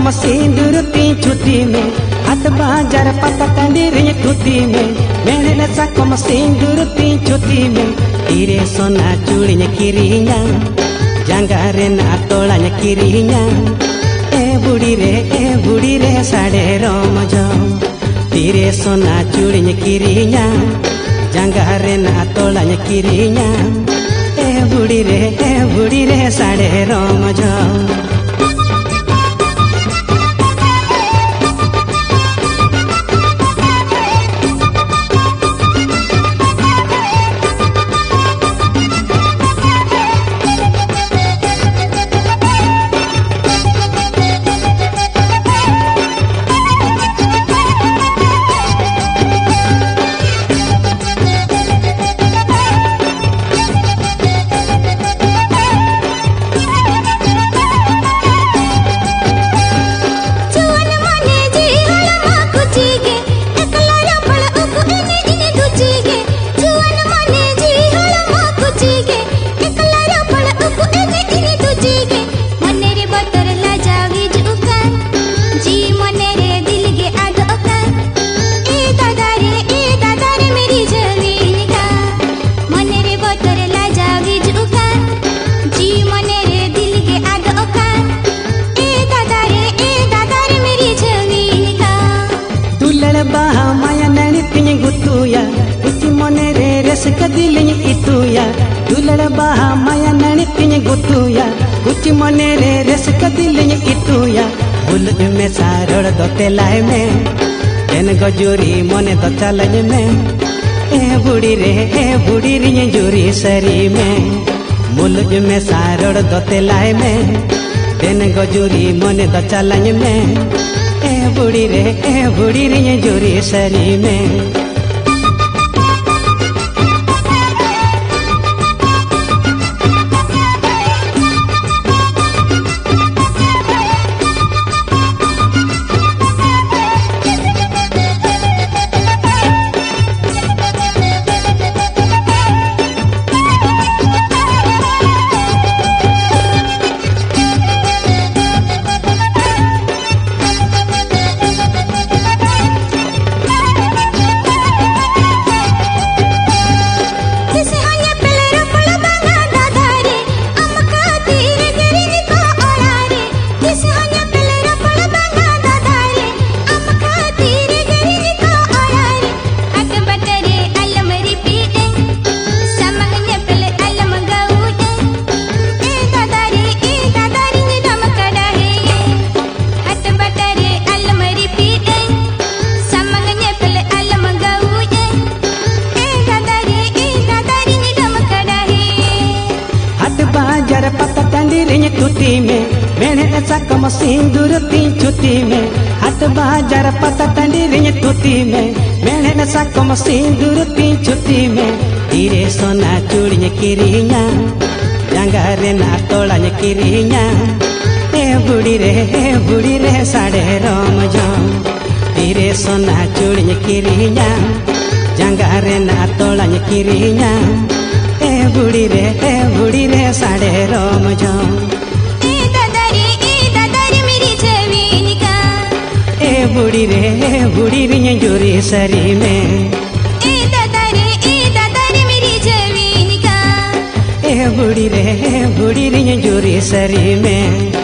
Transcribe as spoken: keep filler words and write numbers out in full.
कम सिंदूर ती छुट्टी में हाट बाजार पता टांडी रे टूटी में मेरे सा कम सिंदूर ती छुट्टी में तीरे सोना चूड़ी किरिया जंगारे ना तोड़ा किरिया ए बुढ़ी रे ए बुढ़ी रे साढ़े रोम जो तीरे सोना चूड़ी किरिया जंगारे ना तोड़ा किरिया ए बुढ़ी रे ए बुढ़ी रे साढ़े रोम जो माया नैनी पिंग गुतुया कुची मने रे रस कदिल इतुया दुलड़ बाहा माया नैनी पिंग गुतुया कुची मने रे रस कदिल इतुया बुल में सारड़ दोते लाए में तेन गजूरी मने दो चलज में ए बुढ़ी रे ए बुढ़ी रे जोरी सरी में मुलज में सारड़ दोते लाए में तेन गजूरी मने दो चलज में ए बुढ़ी रे ए बुढ़ी रे जोरी सरी में पता टांडी रे टूटी में मेरे ऐसा कम सिंदूर ती छुट्टी में हाट बाजार पता टांडी रे टूटी में मेरे ऐसा कम सिंदूर ती छुट्टी में तीरे सोना चूड़ी किरिया जंगारे ना तोड़ा किरिया ए बुढ़ी रे ए बुढ़ी रे साढ़े रोम जो तीरे सोना चूड़ी किरिया जंगारे ना तोड़ा किरिया ए बुढ़ी रे ए बुढ़ी रे साढ़े रोम जो ए दादारी ए दादारी मेरी जवीनिका ए बुढ़ी रे ए बुढ़ी रे जोरी सरी में ए दादारी ए दादारी मेरी जवीनिका ए बुढ़ी रे ए बुढ़ी रे जोरी सरी में।